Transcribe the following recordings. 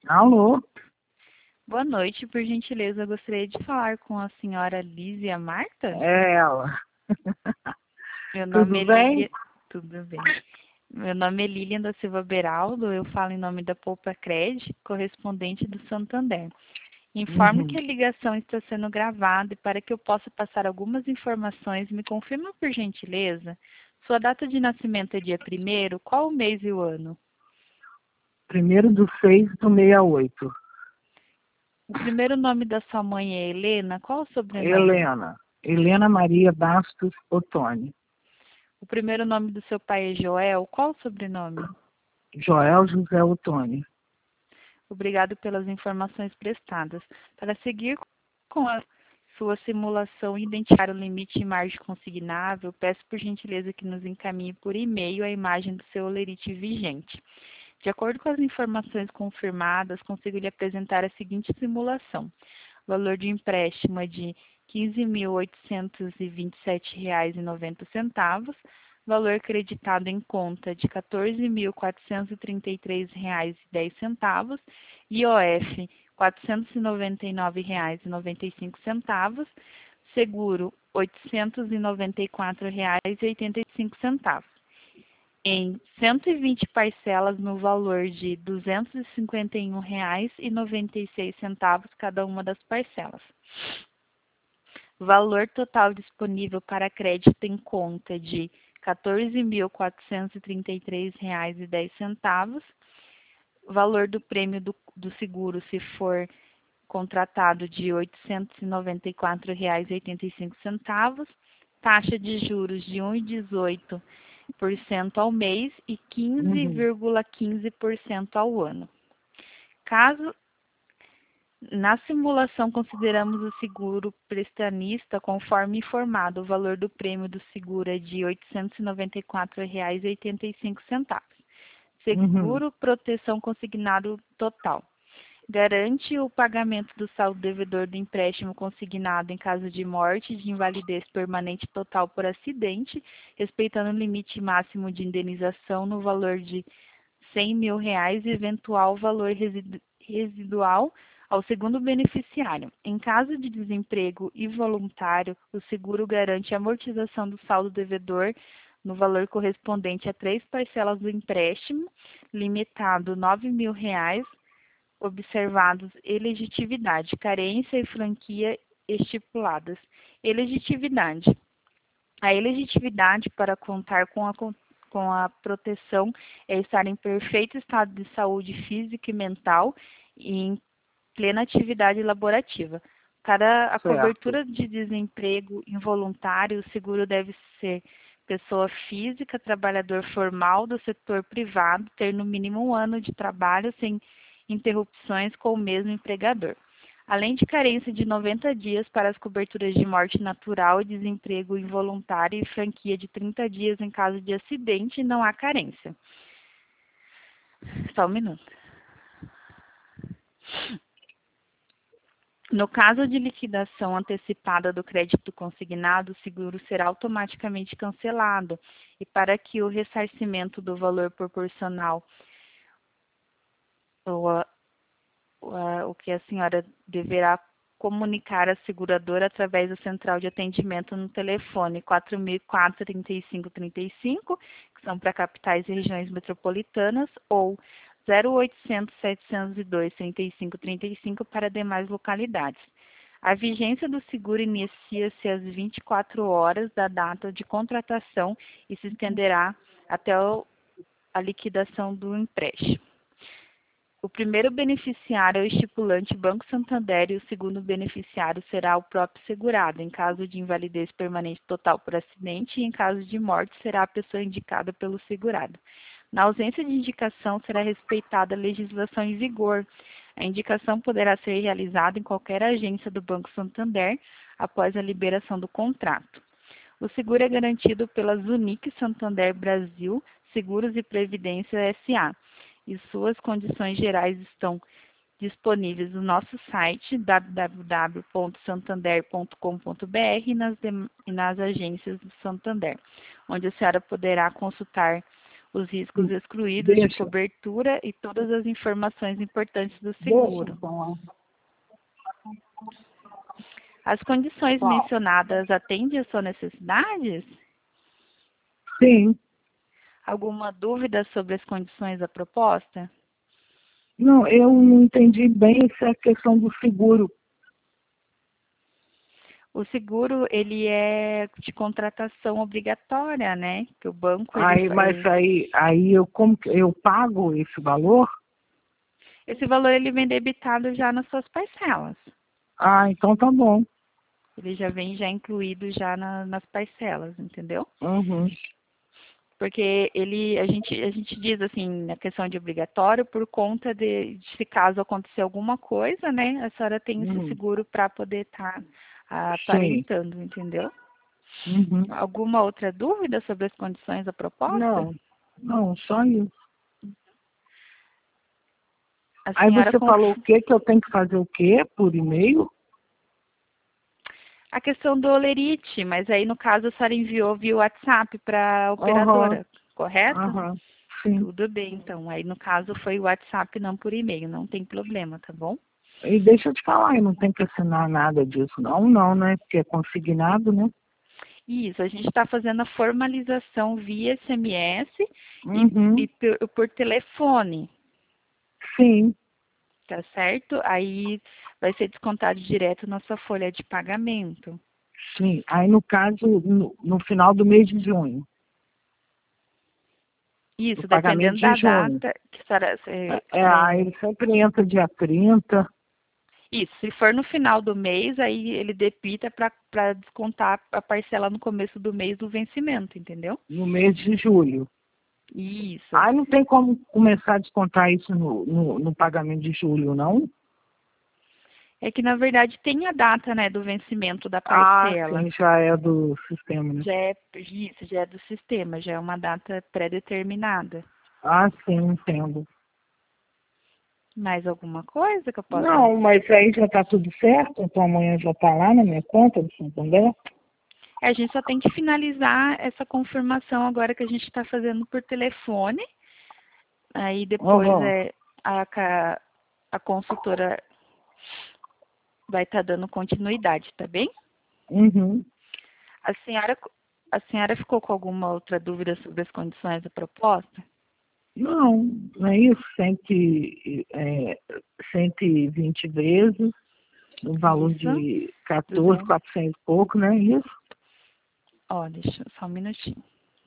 Alô? Boa noite, por gentileza, eu gostaria de falar com a senhora Lízia Marta? É ela. Meu nome Tudo é bem? Lília, tudo bem. Meu nome é Lilian da Silva Beraldo, eu falo em nome da Poupa Cred, correspondente do Santander. Informo que Uhum. a ligação está sendo gravada e para que eu possa passar algumas informações, me confirma por gentileza, sua data de nascimento é dia 1º, qual o mês e o ano? 1º do 6 do 68. O primeiro nome da sua mãe é Helena, qual o sobrenome? Helena. Helena Maria Bastos Ottoni. O primeiro nome do seu pai é Joel, qual o sobrenome? Joel José Ottoni. Obrigado pelas informações prestadas. Para seguir com a sua simulação e identificar o limite de margem consignável, peço por gentileza que nos encaminhe por e-mail a imagem do seu holerite vigente. De acordo com as informações confirmadas, consigo lhe apresentar a seguinte simulação. O valor de empréstimo é de R$ 15.827,90, valor creditado em conta de R$ 14.433,10, IOF R$ 499,95, seguro R$ 894,85 em 120 parcelas no valor de R$ 251,96 cada uma das parcelas. Valor total disponível para crédito em conta de R$ 14.433,10. Valor do prêmio do seguro, se for contratado, de R$ 894,85. Taxa de juros de 1,18% ao mês e Uhum. 15,15% ao ano. Caso na simulação consideramos o seguro prestamista conforme informado, o valor do prêmio do seguro é de R$ 894,85. Uhum. Seguro proteção consignado total. Garante o pagamento do saldo devedor do empréstimo consignado em caso de morte, de invalidez permanente total por acidente, respeitando o limite máximo de indenização no valor de R$ 100.000 e eventual valor residual ao segundo beneficiário. Em caso de desemprego involuntário, o seguro garante a amortização do saldo devedor no valor correspondente a 3 parcelas do empréstimo, limitado R$ 9.000, observados elegibilidade, carência e franquia estipuladas. Elegibilidade. A elegibilidade para contar com a proteção é estar em perfeito estado de saúde física e mental e em plena atividade laborativa. Para a Certo. cobertura de desemprego involuntário, o seguro deve ser pessoa física, trabalhador formal do setor privado, ter no mínimo 1 ano de trabalho sem interrupções com o mesmo empregador. Além de carência de 90 dias para as coberturas de morte natural e desemprego involuntário e franquia de 30 dias em caso de acidente, não há carência. Só um minuto. No caso de liquidação antecipada do crédito consignado, o seguro será automaticamente cancelado e para que o ressarcimento do valor proporcional ou o que a senhora deverá comunicar à seguradora através da central de atendimento no telefone 4004-3535, que são para capitais e regiões metropolitanas, ou 0800-702-3535 para demais localidades. A vigência do seguro inicia-se às 24 horas da data de contratação e se estenderá até a liquidação do empréstimo. O primeiro beneficiário é o estipulante Banco Santander e o segundo beneficiário será o próprio segurado. Em caso de invalidez permanente total por acidente e em caso de morte, será a pessoa indicada pelo segurado. Na ausência de indicação, será respeitada a legislação em vigor. A indicação poderá ser realizada em qualquer agência do Banco Santander após a liberação do contrato. O seguro é garantido pela Zunic Santander Brasil Seguros e Previdência S.A. e suas condições gerais estão disponíveis no nosso site www.santander.com.br e nas agências do Santander, onde a senhora poderá consultar os riscos excluídos de cobertura e todas as informações importantes do seguro. As condições mencionadas atendem às suas necessidades? Sim. Alguma dúvida sobre as condições da proposta? Não, eu não entendi bem essa questão do seguro. O seguro, ele é de contratação obrigatória, né? Que o banco... Mas como que eu pago esse valor? Esse valor, ele vem debitado já nas suas parcelas. Então tá bom. Ele já vem incluído já nas parcelas, entendeu? Uhum. Porque a gente diz assim, na questão de obrigatório, por conta de se caso acontecer alguma coisa, né? A senhora tem esse seguro para poder estar aparentando, entendeu? Uhum. Alguma outra dúvida sobre as condições da proposta? Não, só isso. Aí você falou o quê? Que eu tenho que fazer o quê? Por e-mail? A questão do Olerite, mas aí no caso a senhora enviou via WhatsApp para a operadora, correto? Sim. Tudo bem, então. Aí no caso foi o WhatsApp, não por e-mail, não tem problema, tá bom? E deixa eu te falar, eu não tenho que assinar nada disso, não, né? Porque é consignado, né? Isso, a gente está fazendo a formalização via SMS e por telefone. Sim. Tá certo? Aí vai ser descontado direto na sua folha de pagamento. Sim. Aí, no caso, no final do mês de junho. Isso, dependendo da data que a senhora... ele sempre entra dia 30. Isso, se for no final do mês, aí ele debita para descontar a parcela no começo do mês do vencimento, entendeu? No mês de julho. Isso. Não tem como começar a descontar isso no pagamento de julho, não? É que, na verdade, tem a data, né, do vencimento da parcela. Sim, já é do sistema, né? Isso, já é do sistema, já é uma data pré-determinada. Sim, entendo. Mais alguma coisa que eu possa... Não, mas aí já está tudo certo? Então amanhã já está lá na minha conta do Santander? A gente só tem que finalizar essa confirmação agora que a gente está fazendo por telefone. Aí depois a consultora vai estar dando continuidade, tá bem? Uhum. A senhora ficou com alguma outra dúvida sobre as condições da proposta? Não é isso. 120 vezes, no valor de 14.400 e pouco, né? Isso? Deixa só um minutinho.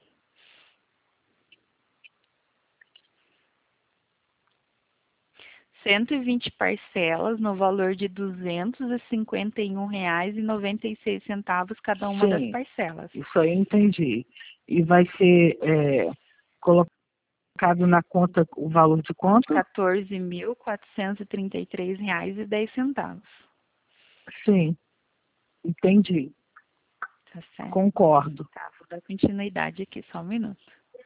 R$ 120 parcelas no valor de R$ 251,96 cada uma das parcelas. Isso aí eu entendi. E vai ser colocado na conta o valor de quanto? R$ 14.433,10. Sim, entendi. Tá certo? Concordo. Tá, vou dar continuidade aqui, só um minuto.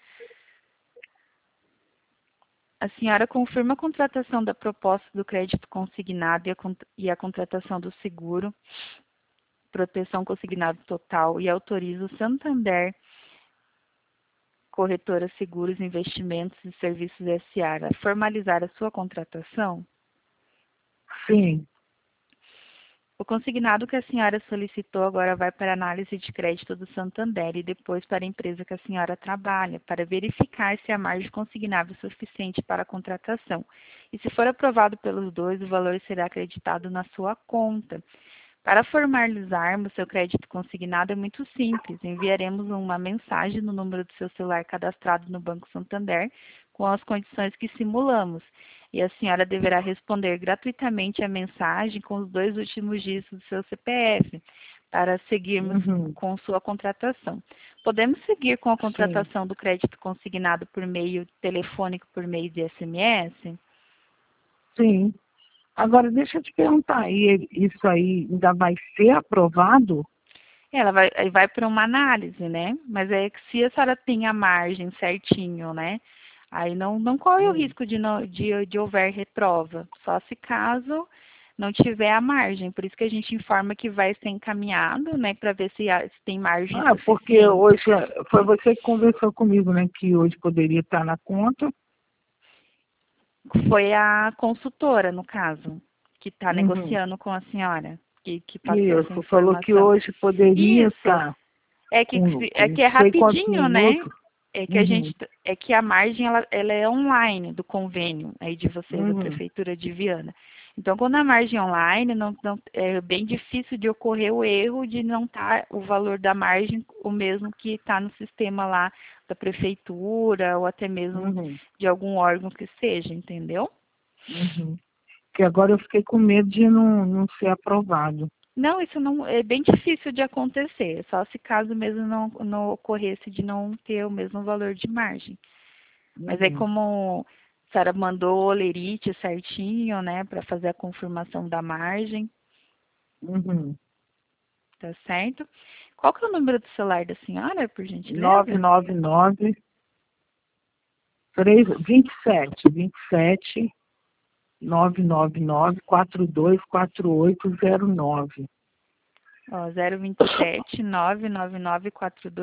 A senhora confirma a contratação da proposta do crédito consignado e a contratação do seguro, proteção consignado total, e autoriza o Santander, Corretora Seguros, Investimentos e Serviços S.A. a formalizar a sua contratação? Sim. O consignado que a senhora solicitou agora vai para a análise de crédito do Santander e depois para a empresa que a senhora trabalha, para verificar se a margem consignável é suficiente para a contratação. E se for aprovado pelos dois, o valor será acreditado na sua conta. Para formalizarmos seu crédito consignado é muito simples. Enviaremos uma mensagem no número do seu celular cadastrado no Banco Santander com as condições que simulamos. E a senhora deverá responder gratuitamente a mensagem com os 2 últimos dígitos do seu CPF para seguirmos com sua contratação. Podemos seguir com a contratação do crédito consignado por meio telefônico, por meio de SMS? Sim. Agora, deixa eu te perguntar, isso aí ainda vai ser aprovado? Ela vai para uma análise, né? Mas é que se a senhora tem a margem certinho, né? Aí não corre o risco de houver reprova. Só se caso não tiver a margem. Por isso que a gente informa que vai ser encaminhado, né, para ver se tem margem porque suficiente. hoje foi você que conversou comigo, né, que hoje poderia estar na conta. Foi a consultora, no caso, que está Uhum. negociando com a senhora, que passou essa Isso, falou que informação. hoje poderia Isso, estar é que com é não sei quantos rapidinho, né? minutos. É que Uhum. é que a margem ela é online do convênio aí de vocês da Uhum. prefeitura de Viana. Então, quando a margem é online, não é bem difícil de ocorrer o erro de não estar o valor da margem o mesmo que está no sistema lá da prefeitura ou até mesmo Uhum. de algum órgão que seja, entendeu? Uhum. Que agora eu fiquei com medo de não ser aprovado. Não, isso não é bem difícil de acontecer, só se caso mesmo não ocorresse de não ter o mesmo valor de margem. Mas aí Uhum. como a senhora mandou o olerite certinho, né, para fazer a confirmação da margem, Uhum. tá certo? Qual que é o número do celular da senhora, por gentileza? 999 27 999 424809. Ó, 027 999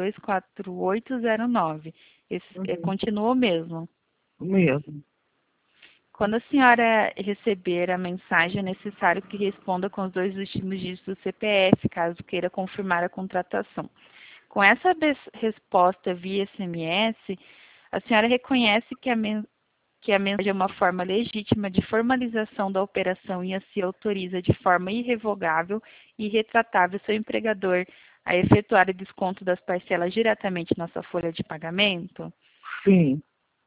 424809. Esse Uhum. continua o mesmo. Mesmo. Quando a senhora receber a mensagem, é necessário que responda com os 2 últimos dígitos do CPF, caso queira confirmar a contratação. Com essa resposta via SMS, a senhora reconhece que a mensagem é uma forma legítima de formalização da operação e assim autoriza de forma irrevogável e irretratável seu empregador a efetuar o desconto das parcelas diretamente na sua folha de pagamento? Sim.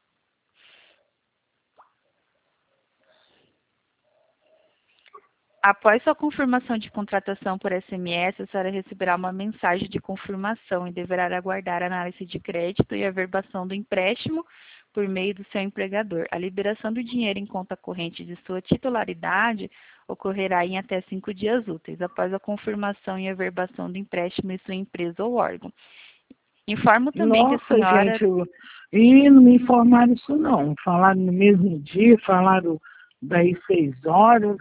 Após sua confirmação de contratação por SMS, a senhora receberá uma mensagem de confirmação e deverá aguardar a análise de crédito e a averbação do empréstimo por meio do seu empregador. A liberação do dinheiro em conta corrente de sua titularidade ocorrerá em até 5 dias úteis, após a confirmação e averbação do empréstimo em sua empresa ou órgão. Informo também que a Nossa, senhora... gente, e não me informaram isso não. Falaram no mesmo dia, falaram daí 6 horas.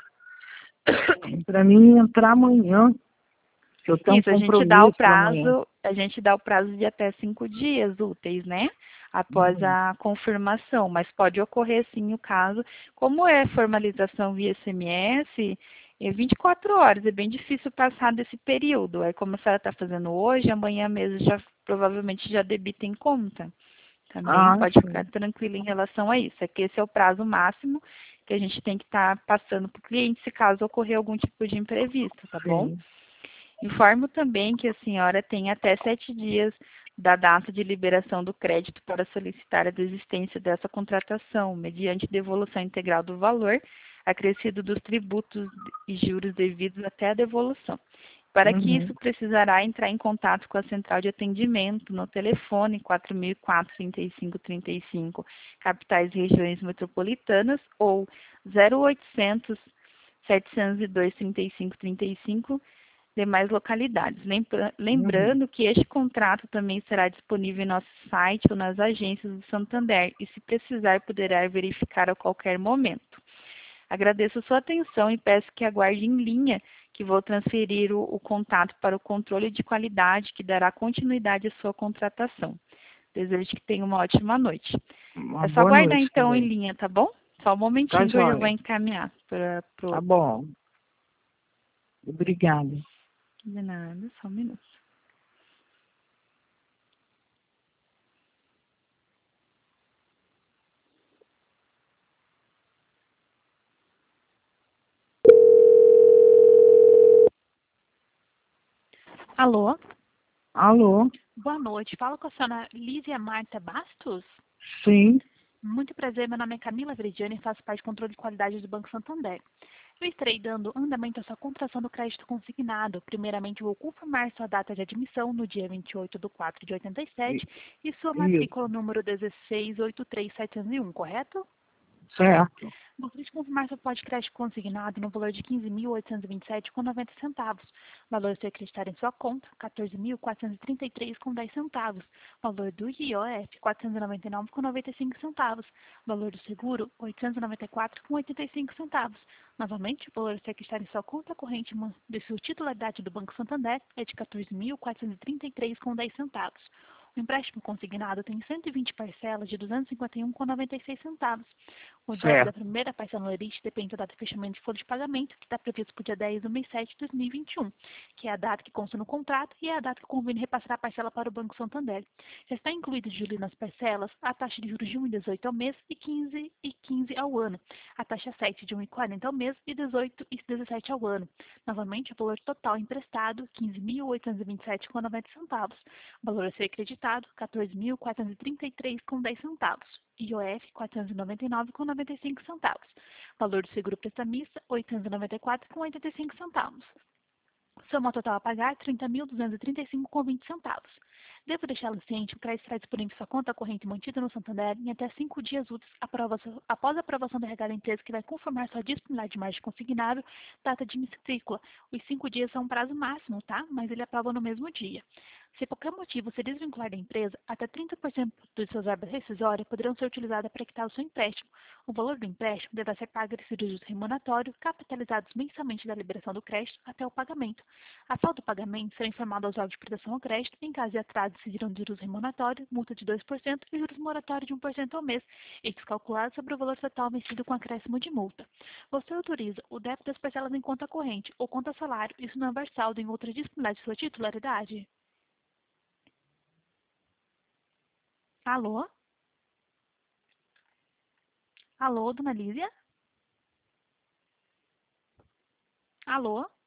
Para mim entrar amanhã, que eu tenho um Isso, compromisso amanhã. a gente dá o prazo de até 5 dias úteis, né? Após Uhum. a confirmação, mas pode ocorrer sim o caso, como é formalização via SMS, é 24 horas, é bem difícil passar desse período. Aí como a senhora está fazendo hoje, amanhã mesmo já provavelmente já debita em conta. Também Ah, pode ficar sim. tranquilo em relação a isso. É que esse é o prazo máximo que a gente tem que estar passando para o cliente se caso ocorrer algum tipo de imprevisto, tá bom? Sim. Informo também que a senhora tem até 7 dias da data de liberação do crédito para solicitar a desistência dessa contratação, mediante devolução integral do valor, acrescido dos tributos e juros devidos até a devolução. Para que Uhum. isso, precisará entrar em contato com a central de atendimento no telefone 4004-3535, capitais e regiões metropolitanas, ou 0800 702 3535, demais localidades. Uhum. Lembrando que este contrato também será disponível em nosso site ou nas agências do Santander e, se precisar, poderá verificar a qualquer momento. Agradeço sua atenção e peço que aguarde em linha, que vou transferir o contato para o controle de qualidade, que dará continuidade à sua contratação. Desejo que tenha uma ótima noite. Uma É só boa aguardar noite então em também. linha, tá bom? Só um Tá momentinho que eu já vou joia. encaminhar para o Tá outro. bom. Obrigada. De nada, só um minuto. Alô? Alô? Boa noite. Falo com a senhora Lízia Marta Bastos? Sim. Muito prazer, meu nome é Camila Veridiane e faço parte do controle de qualidade do Banco Santander. Eu estarei dando andamento à sua contratação do crédito consignado. Primeiramente, vou confirmar sua data de admissão no dia 28/4 de 87 I- e sua Isso. matrícula número 1683701, correto? Certo. Gostaria de confirmar seu pode crédito consignado no valor de R$ 15.827,90. Valor a ser acreditado em sua conta, R$ 14.433,10. Valor do IOF, R$ 499,95. Valor do seguro, R$ 894,85. Novamente, o valor a ser acreditado em sua conta corrente de sua titularidade do Banco Santander é de R$ 14.433,10. O empréstimo consignado tem 120 parcelas de R$ 251,96. O débito da Certo. primeira parcela no Lerite depende da data de fechamento de folha de pagamento, que está previsto para o dia 10 do mês 7 de 2021, que é a data que consta no contrato e é a data que o convênio repassará a parcela para o Banco Santander. Já está incluído de julho nas parcelas a taxa de juros de 1,18 ao mês e 15,15 ao ano, a taxa 7 de 1,40 ao mês e 18,17 ao ano. Novamente, o valor total emprestado, R$ 15.827,90. Valor a ser acreditado, R$ 14.433,10. IOF, R$ 499,95. Valor do seguro prestamista, R$ 894,85. Soma total a pagar, R$ 30.235,20. Devo deixá-lo ciente que o crédito estará disponível em sua conta corrente mantida no Santander em até 5 dias úteis após a aprovação do RH da empresa que vai conformar sua disponibilidade de margem consignado, data de matrícula. Os 5 dias são um prazo máximo, tá? Mas ele aprova no mesmo dia. Se por qualquer motivo se desvincular da empresa, até 30% de suas verbas rescisórias poderão ser utilizadas para quitar o seu empréstimo. O valor do empréstimo deverá ser pago de juros remuneratórios, capitalizados mensalmente da liberação do crédito até o pagamento. A falta do pagamento será informada aos órgãos de proteção ao crédito. Em caso de atraso, decidirão de juros remuneratórios, multa de 2% e juros moratórios de 1% ao mês, estes calculados sobre o valor total vencido com acréscimo de multa. Você autoriza o débito das parcelas em conta corrente ou conta salário, isso não é saldo em outra disponibilidade de sua titularidade? Alô? Alô, dona Lízia? Alô?